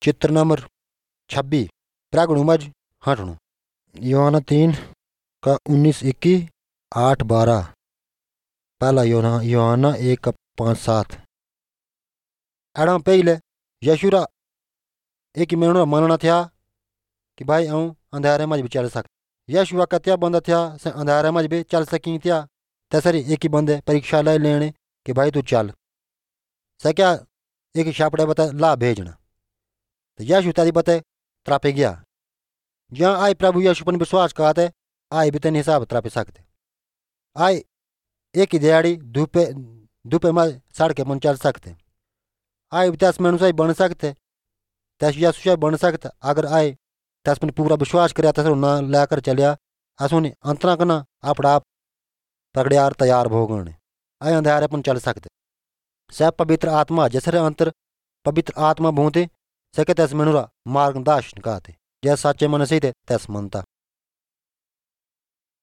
चित्र नंबर 26 प्रागणु मज हटणु यूहन्ना 3 का 19-21 8-12 पहला यूहन्ना 1 का 5-7 एड़ा पहले यशुरा एक मेणु मानना था कि भाई हूँ अंधेरे मज भी चल सक यशुआ का त्या बंदा था से अंधेरे मज भी चल सकी त्या तैसरी एक ही बंदे परीक्षा ले लेने कि भाई तू चल क्या एक छापड़े बता ला भेजना तो यशु तारी बते त्रापे गया जहाँ आए प्रभु यशु पर विश्वास कहते आए भी तेन हिसाब त्रापे सकते आए एक ही दिहाड़ी धूपे में सड़के मन चल सकते आए भी तस में अनुसार बन सकते तस यशु बन सकते अगर आए तस पर पूरा विश्वास कर तस ना लेकर चलिया असुन अंतरा करना अपना आप पकड़ियार तैयार भोगने आए अंधेरे पर चल सकते सब पवित्र आत्मा जैसे अंतर पवित्र आत्मा भूते सके तस मनुरा मार्गदर्शन कहते जैसे सच्चे मन से तस मनता